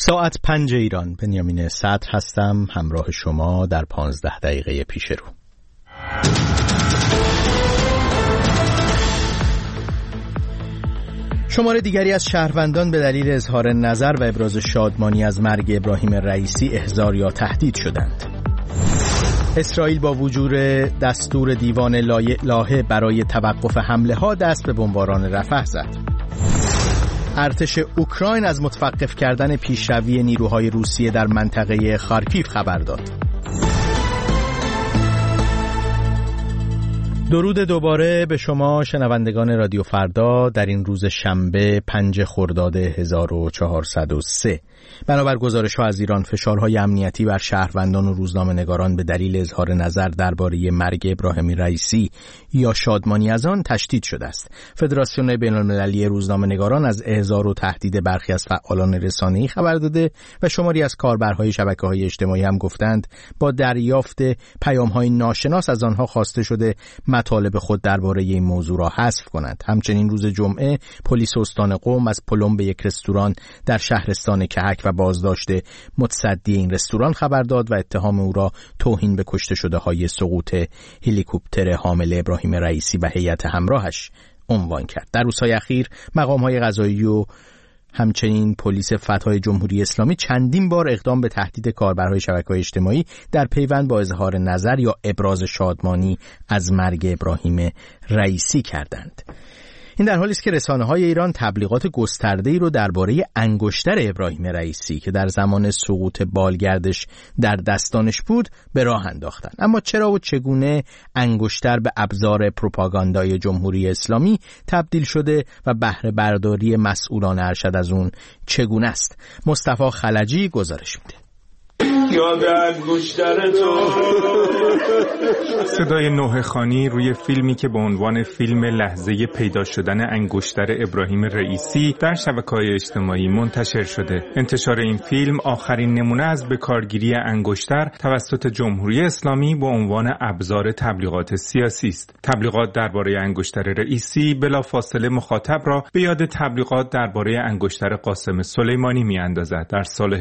ساعت 5 ایران. بنیامین صدر هستم همراه شما در 15 دقیقه پیش رو. شمار دیگری از شهروندان به دلیل اظهار نظر و ابراز شادمانی از مرگ ابراهیم رئیسی احضار یا تهدید شدند. اسرائیل با وجود دستور دیوان لاهه برای توقف حمله ها دست به بمباران رفح زد. ارتش اوکراین از متوقف کردن پیشروی نیروهای روسیه در منطقه خارکیف خبر داد. درود دوباره به شما شنوندگان رادیو فردا در این روز شنبه 5 خرداد 1403. بنابر گزارش‌ها از ایران، فشارهای امنیتی بر شهروندان و روزنامه‌نگاران به دلیل اظهار نظر درباره مرگ ابراهیم رئیسی یا شادمانی از آن تشدید شده است. فدراسیون بین‌المللی روزنامه‌نگاران از احضار و تهدید برخی از فعالان رسانه‌ای خبر داده و شماری از کاربرهای شبکه‌های اجتماعی هم گفتند با دریافت پیام‌های ناشناس از آنها خواسته شده مطالب خود درباره این موضوع را حذف کنند. همچنین روز جمعه پلیس استان قم از پلمب یک رستوران در شهرستان کهک و بازداشت متصدی این رستوران خبر داد و اتهام او را توهین به کشته شده های سقوط هلیکوپتر حامل ابراهیم رئیسی و هیئت همراهش عنوان کرد. در روزهای اخیر مقام‌های قضایی و همچنین پلیس فتح جمهوری اسلامی چندین بار اقدام به تهدید کاربرهای شبکه‌های اجتماعی در پیوند با اظهار نظر یا ابراز شادمانی از مرگ ابراهیم رئیسی کردند. این در حالی است که رسانه‌های ایران تبلیغات گسترده‌ای رو درباره انگشتر ابراهیم رئیسی که در زمان سقوط بالگردش در دستانش بود به راه انداختند. اما چرا و چگونه انگشتر به ابزار پروپاگاندای جمهوری اسلامی تبدیل شده و بهره برداری مسئولان ارشد از اون چگونه است؟ مصطفی خلجی گزارش میده. یاد انگشتر تو. صدای نوح خانی روی فیلمی که به عنوان فیلم لحظه پیدا شدن انگشتر ابراهیم رئیسی در شبکه‌های اجتماعی منتشر شده. انتشار این فیلم آخرین نمونه از بکارگیری انگشتر توسط جمهوری اسلامی به عنوان ابزار تبلیغات سیاسی است. تبلیغات درباره انگشتر رئیسی بلافاصله مخاطب را به یاد تبلیغات درباره انگشتر قاسم سلیمانی می‌اندازد. در سال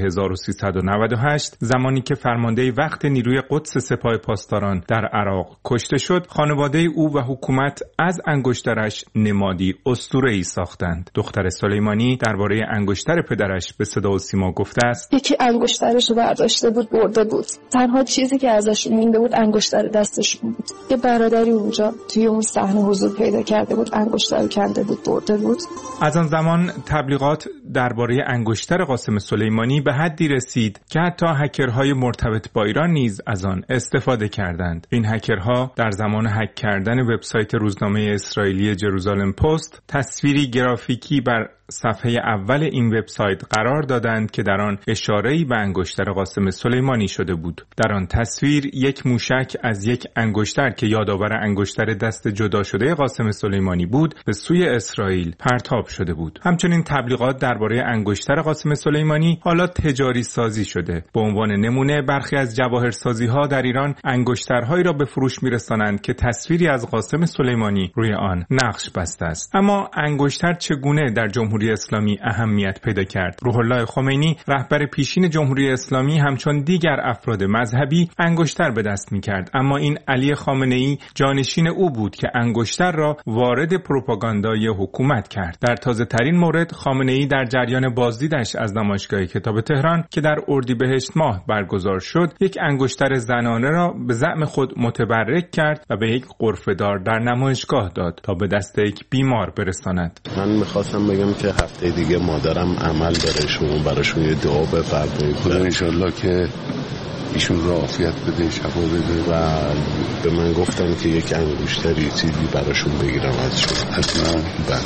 1398 زمانی که فرمانده وقت نیروی قدس سپاه پاسداران در عراق کشته شد، خانواده او و حکومت از انگشترش نمادی اسطوره‌ای ساختند. دختر سلیمانی درباره انگشتر پدرش به صدا و سیما گفته است: یکی انگشترش رو برداشته بود برده بود. تنها چیزی که ازش مونده بود انگشتر دستش بود. یه برادری اونجا توی اون صحنه حضور پیدا کرده بود، انگشتر کنده بود برده بود. از آن زمان تبلیغات درباره انگشتر قاسم سلیمانی به حدی رسید که حتی هکرهای مرتبط با ایران نیز از آن استفاده کردند. این هکرها در زمان هک کردن وبسایت روزنامه اسرائیلی جروزالم پست تصویری گرافیکی بر صفحه اول این وبسایت قرار دادند که در آن اشاره‌ای به انگشتر قاسم سلیمانی شده بود. در آن تصویر یک موشک از یک انگشتر که یادآور انگشتر دست جدا شده قاسم سلیمانی بود به سوی اسرائیل پرتاب شده بود. همچنین تبلیغات درباره انگشتر قاسم سلیمانی حالا تجاری سازی شده. به عنوان نمونه برخی از جواهرسازی‌ها در ایران انگشترهایی را به فروش می‌رسانند که تصویری از قاسم سلیمانی روی آن نقش بسته است. اما انگشتر چگونه در جمهوری اسلامی اهمیت پیدا کرد؟ روح الله خمینی رهبر پیشین جمهوری اسلامی همچون دیگر افراد مذهبی انگشتر به دست می‌کرد، اما این علی خامنه‌ای جانشین او بود که انگشتر را وارد پروپاگاندای حکومت کرد. در تازه‌ترین مورد خامنه‌ای در جریان بازدیدش از نمایشگاه کتاب تهران که در اردیبهشت ماه برگزار شد، یک انگشتر زنانه را به زعم خود متبرک کرد و به یک غرفه‌دار در نمایشگاه داد تا به دست یک بیمار برساند. من می‌خواستم بگم که هفته دیگه مادرم عمل داره، شما براشون یه دعا بفرمایید. خدا انشالله که ایشون را عافیت بده، شفا بده. و به من گفتن که یک انگشتری چیزی براشون بگیرم ازشون. حتما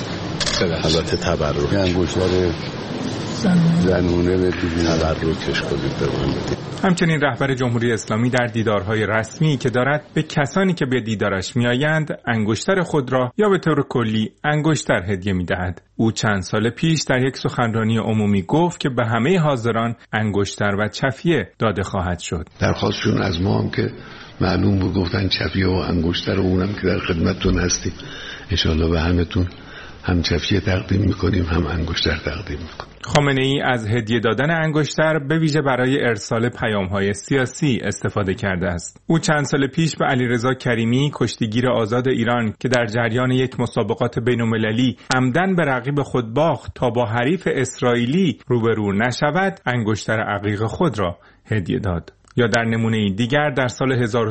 البته تبرک انگشتر زنونه بدید، تبرکش کنید به من بدید. همچنین رهبر جمهوری اسلامی در دیدارهای رسمی که دارد به کسانی که به دیدارش میآیند انگشتر خود را یا به طور کلی انگشتر هدیه می‌دهد. او چند سال پیش در یک سخنرانی عمومی گفت که به همه حاضران انگشتر و چفیه داده خواهد شد. درخواستشون از ما هم که معلوم بود، گفتن چفیه و انگشتر، اونم که در خدمتتون هستیم. انشالله به همتون هم چفیه تقدیم میکنیم هم انگشتر تقدیم میکنیم. خامنه‌ای از هدیه دادن انگشتر به ویژه برای ارسال پیام‌های سیاسی استفاده کرده است. او چند سال پیش به علیرضا کریمی کشتیگیر آزاد ایران که در جریان یک مسابقات بین‌المللی عمدن به رقیب خود باخت تا با حریف اسرائیلی روبرو نشود، انگشتر عقیق خود را هدیه داد. یا در نمونه دیگر در سال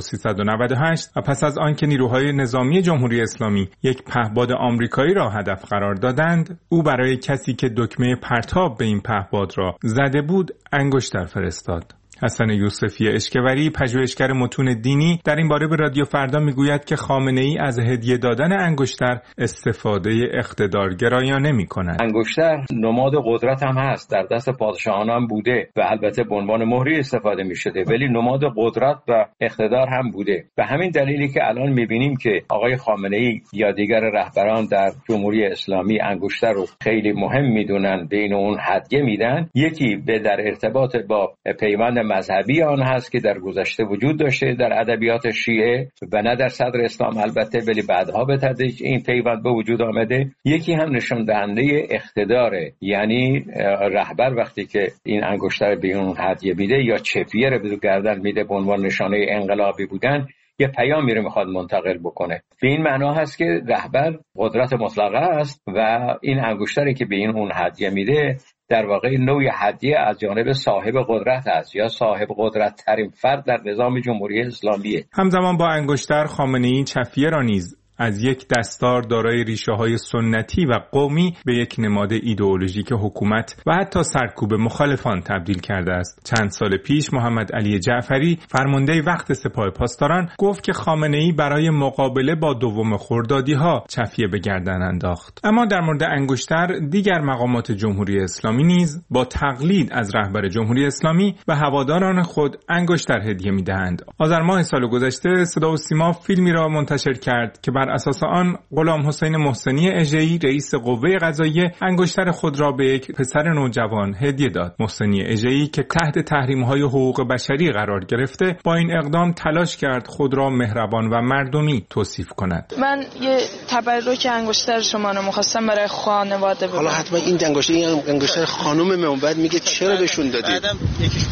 1398 و پس از آنکه نیروهای نظامی جمهوری اسلامی یک پهپاد آمریکایی را هدف قرار دادند، او برای کسی که دکمه پرتاب به این پهپاد را زده بود انگشتر فرستاد. حسن یوسفی اشکوری، پژوهشگر متون دینی، در این باره به رادیو فردا میگوید که خامنه‌ای از هدیه دادن انگشتر استفاده اقتدارگرایانه می‌کند. انگشتر نماد قدرت هم هست، در دست پادشاهان هم بوده و البته به عنوان مهری استفاده می‌شده، ولی نماد قدرت و اقتدار هم بوده. به همین دلیلی که الان می‌بینیم که آقای خامنه‌ای یا دیگر رهبران در جمهوری اسلامی انگشتر رو خیلی مهم می‌دونن، بین اون هدیه میدن. یکی به در ارتباط با پیوند مذهبی آن هست که در گذشته وجود داشته در ادبیات شیعه و نه در صدر اسلام البته، ولی بعدها به تدریج این پیوند به وجود آمده. یکی هم نشان دهنده اقتداره، یعنی رهبر وقتی که این انگشتر به اون هدیه میده یا چفیه رو به گردن میده به عنوان نشانه انقلابی بودن، یه پیامی رو میخواد منتقل بکنه. به این معنا هست که رهبر قدرت مطلقه است و این انگشتری که به این اون هدیه میده در واقع نوعی هدیه از جانب صاحب قدرت است یا صاحب قدرت ترین فرد در نظام جمهوری اسلامیه. همزمان با انگشتر خامنه‌ای چفیه را نیز از یک دستار دارای ریشه‌های سنتی و قومی به یک نماد ایدئولوژیک حکومت و حتی سرکوب مخالفان تبدیل کرده است. چند سال پیش محمد علی جعفری فرمانده وقت سپاه پاسداران گفت که خامنه‌ای برای مقابله با دوم خردادی‌ها چفیه به گردن انداخت. اما در مورد انگشتر دیگر مقامات جمهوری اسلامی نیز با تقلید از رهبر جمهوری اسلامی و هواداران خود انگشتر هدیه می‌دهند. آذر ماه سال گذشته صدا و سیما فیلمی را منتشر کرد که بر اساس آن غلام حسین محسنی اژه‌ای رئیس قوه قضاییه انگشتر خود را به یک پسر نوجوان هدیه داد. محسنی اژه‌ای که تحت تحریم‌های حقوق بشری قرار گرفته با این اقدام تلاش کرد خود را مهربان و مردمی توصیف کند. من یه تبرک انگشتر شما رو می‌خواستم برای خانواده بدم. حالا حتما این انگشتر خانم من میگه چرا بهشون دادید؟ بعدم یکیش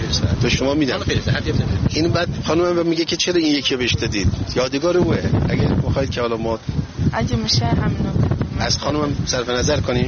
به شما میدم. این بعد خانم میگه که چرا این یکی بهش دادید؟ یادگار اوه. اگه بخواید که حالا ما اگه میشه همینو از خانمم صرف نظر کنیم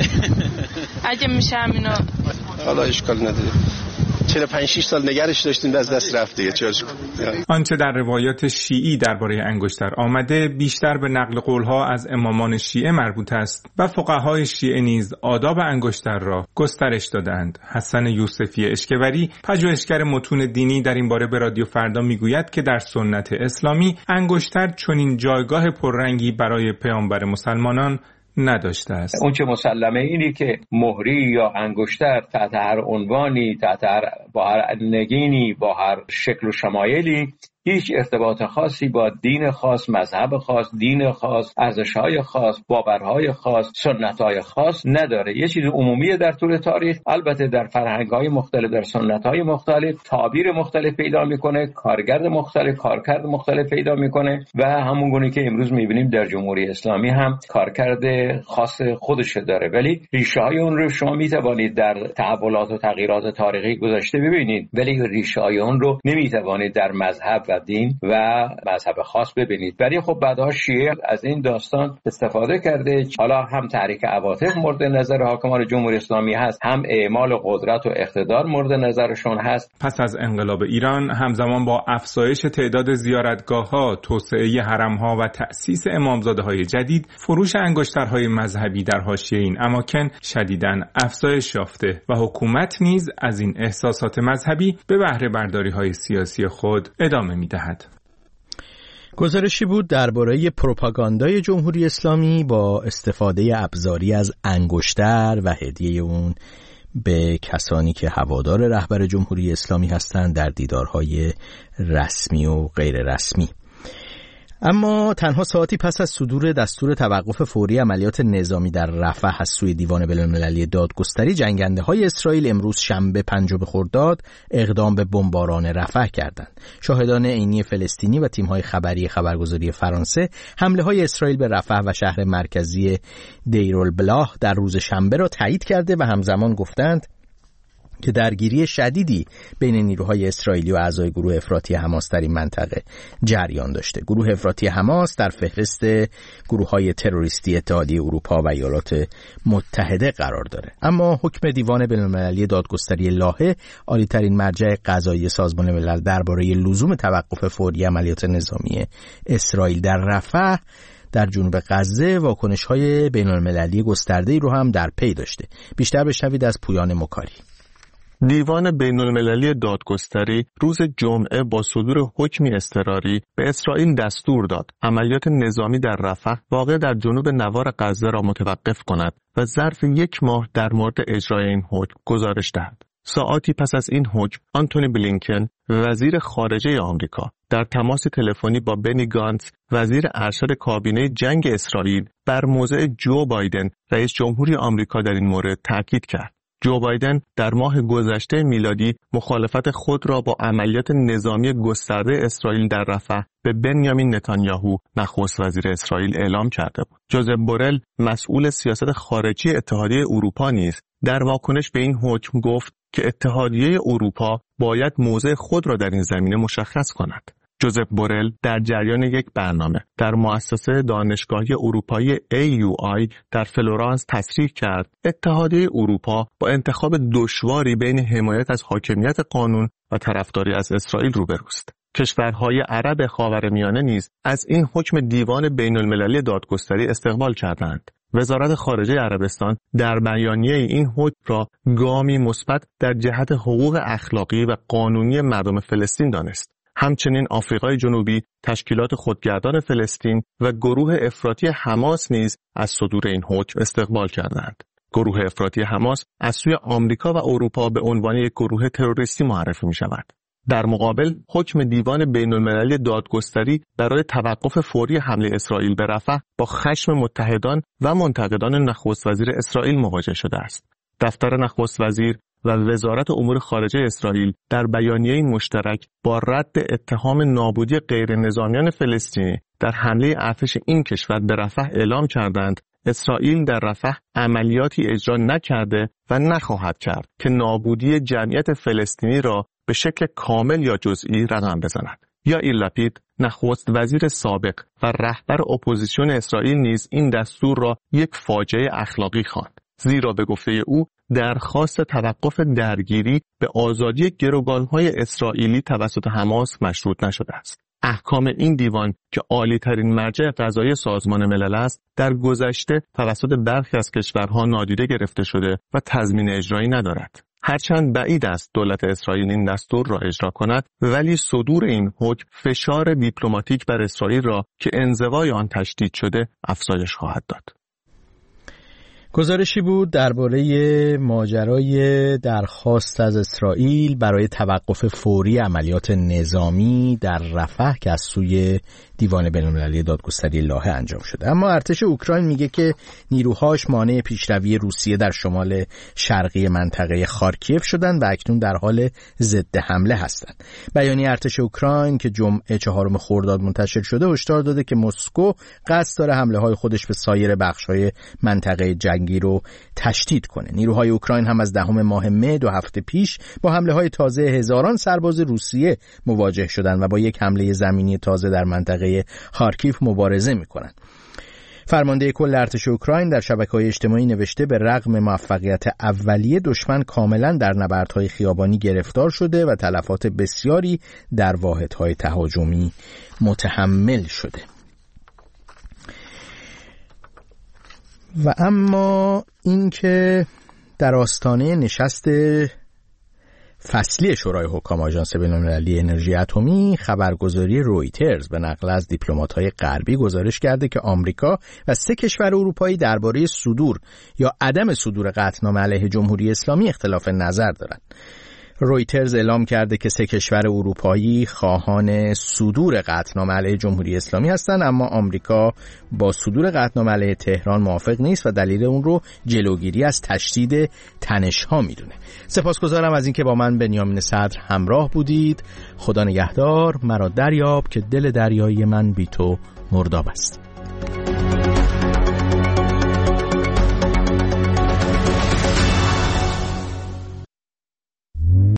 اگه میشه همینو حالا اشکال نداره. 45-6 سال نگرش داشتیم از دست رفت دیگه. آنچه در روایات شیعی درباره انگشتر آمده بیشتر به نقل قولها از امامان شیعه مربوط است و فقهای شیعه نیز آداب انگشتر را گسترش دادند. حسن یوسفی اشکوری، پژوهشگر متون دینی، در این باره به رادیو فردا میگوید که در سنت اسلامی انگشتر چنین جایگاه پررنگی برای پیامبر مسلمانان نداشته است. اون چه مسلمه اینی که مهری یا انگشتر تحت هر عنوانی، با هر نگینی، با هر شکل و شمایلی هیچ ارتباط خاصی با دین خاص، مذهب خاص، دین خاص، ارزش‌های خاص، باورهای خاص، سنت‌های خاص نداره. یه چیز عمومیه در طول تاریخ. البته در فرهنگ‌های مختلف، در سنت‌های مختلف تعبیر مختلف پیدا می‌کنه، کارکرد مختلف پیدا می‌کنه و همون گونه که امروز می‌بینیم در جمهوری اسلامی هم کارکرد خاص خودش داره. ولی ریشه‌های اون رو شما می‌توانید در تحولات و تغییرات تاریخی گذشته ببینید، ولی ریشه‌های اون رو نمی‌توانید در مذهب و دین و مذهب خاص ببینید. ولی خب بعدها شیعه از این داستان استفاده کرده. حالا هم تحریک عواطف مورد نظر حاکمان جمهوری اسلامی هست، هم اعمال قدرت و اقتدار مورد نظرشون هست. پس از انقلاب ایران همزمان با افزایش تعداد زیارتگاه‌ها، توسعه حرم‌ها و تأسیس امامزاده‌های جدید، فروش انگشترهای مذهبی در حاشیه این اماکن شدیداً افزایش یافته و حکومت نیز از این احساسات مذهبی به بهره برداری‌های سیاسی خود ادامه می‌دهد. گزارشی بود درباره پروپاگاندای جمهوری اسلامی با استفاده ابزاری از انگشتر و هدیه اون به کسانی که هوادار رهبر جمهوری اسلامی هستند در دیدارهای رسمی و غیر رسمی. اما تنها ساعتی پس از صدور دستور توقف فوری عملیات نظامی در رفح از سوی دیوان بین‌المللی دادگستری، جنگنده‌های اسرائیل امروز شنبه 5 خرداد اقدام به بمباران رفح کردند. شاهدان عینی فلسطینی و تیم‌های خبری خبرگزاری فرانسه حمله‌های اسرائیل به رفح و شهر مرکزی دیرالبلاح در روز شنبه را تایید کرده و همزمان گفتند که درگیری شدیدی بین نیروهای اسرائیلی و اعضای گروه افراطی حماس در این منطقه جریان داشته. گروه افراطی حماس در فهرست گروه‌های تروریستی اتحادیه اروپا و ایالات متحده قرار داره. اما حکم دیوان بین‌المللی دادگستری لاهه، عالی‌ترین مرجع قضایی سازمان ملل درباره لزوم توقف فوری عملیات نظامی اسرائیل در رفح در جنوب غزه، واکنش‌های بین‌المللی گسترده‌ای رو هم در پی داشته. بیشتر بشنوید از پویان مکاری. دیوان بین‌المللی دادگستری روز جمعه با صدور حکمی اضطراری به اسرائیل دستور داد عملیات نظامی در رفح واقع در جنوب نوار غزه را متوقف کند و ظرف 1 ماه در مورد اجرای این حکم گزارش دهد. ساعاتی پس از این حکم، آنتونی بلینکن، وزیر خارجه آمریکا، در تماس تلفنی با بنی گانتز، وزیر ارشد کابینه جنگ اسرائیل، بر موضع جو بایدن، رئیس جمهوری آمریکا در این مورد تاکید کرد. جو بایدن در ماه گذشته میلادی مخالفت خود را با عملیات نظامی گسترده اسرائیل در رفح به بنیامین نتانیاهو، نخست وزیر اسرائیل، اعلام کرده بود. جوزف بورل، مسئول سیاست خارجی اتحادیه اروپا، نیز در واکنش به این حکم گفت که اتحادیه اروپا باید موضع خود را در این زمینه مشخص کند. جوزف بورل در جریان یک برنامه در مؤسسه دانشگاهی اروپایی AUI در فلورانس تصریح کرد اتحادیه اروپا با انتخاب دشواری بین حمایت از حاکمیت قانون و طرفداری از اسرائیل روبروست. کشورهای عرب خاورمیانه نیز از این حکم دیوان بین‌المللی دادگستری استقبال کردند. وزارت خارجه عربستان در بیانیه این حکم را گامی مثبت در جهت حقوق اخلاقی و قانونی مردم فلسطین دانست. همچنین آفریقای جنوبی، تشکیلات خودگردان فلسطین و گروه افراطی حماس نیز از صدور این حکم استقبال کردند. گروه افراطی حماس از سوی آمریکا و اروپا به عنوان یک گروه تروریستی معرفی می شود. در مقابل، حکم دیوان بین‌المللی دادگستری برای توقف فوری حمله اسرائیل به رفح با خشم متحدان و منتقدان نخست وزیر اسرائیل مواجه شده است. دفتر نخست وزیر و وزارت امور خارجه اسرائیل در بیانیه مشترک با رد اتهام نابودی غیر نظامیان فلسطینی در حمله ارتش این کشور به رفح اعلام کردند اسرائیل در رفح عملیاتی اجرا نکرده و نخواهد کرد که نابودی جمعیت فلسطینی را به شکل کامل یا جزئی رقم بزند. یائیر لپید، نخست وزیر سابق و رهبر اپوزیسیون اسرائیل، نیز این دستور را یک فاجعه اخلاقی خواند، زیرا به گفته او درخواست توقف درگیری به آزادی گروگان‌های اسرائیلی توسط حماس مشروط نشده است. احکام این دیوان که عالی‌ترین مرجع قضایی سازمان ملل است، در گذشته توسط برخی از کشورها نادیده گرفته شده و تضمین اجرایی ندارد. هرچند بعید است دولت اسرائیل این دستور را اجرا کند، ولی صدور این حکم فشار دیپلماتیک بر اسرائیل را که انزوای آن تشدید شده افزایش خواهد داد. گزارشی بود درباره ماجرای درخواست از اسرائیل برای توقف فوری عملیات نظامی در رفح که از سوی دیوان بین‌المللی دادگستری لاهه انجام شده. اما ارتش اوکراین میگه که نیروهاش مانع پیشروی روسیه در شمال شرقی منطقه خارکیف شدن و اکنون در حال ضد حمله هستند. بیانیه ارتش اوکراین که جمعه 4 خرداد منتشر شده هشدار داده که مسکو قصد داره حمله‌های خودش به سایر بخش‌های منطقه جنگی رو تشدید کنه. نیروهای اوکراین هم از 10 ماه مه 2 هفته پیش با حمله‌های تازه هزاران سرباز روسیه مواجه شدند و با یک حمله زمینی تازه در منطقه خارکیف مبارزه می‌کنند. فرمانده کل ارتش اوکراین در شبکه‌های اجتماعی نوشته به رغم موفقیت اولیه دشمن کاملا در نبردهای خیابانی گرفتار شده و تلفات بسیاری در واحدهای تهاجمی متحمل شده. و اما اینکه در آستانه نشست فصلی شورای حکام آژانس بین‌المللی انرژی اتمی، خبرگزاری رویترز به نقل از دیپلمات‌های غربی گزارش کرده که آمریکا و 3 کشور اروپایی درباره صدور یا عدم صدور قطعنامه علیه جمهوری اسلامی اختلاف نظر دارند. رویترز اعلام کرده که 3 کشور اروپایی خواهان صدور قطعنامه علیه جمهوری اسلامی هستند، اما آمریکا با صدور قطعنامه علیه تهران موافق نیست و دلیل اون رو جلوگیری از تشدید تنش‌ها میدونه. سپاسگزارم از اینکه با من بنیامین صدر همراه بودید. خدا نگهدار. مرا دریاب که دل دریایی من بی تو مرداب است.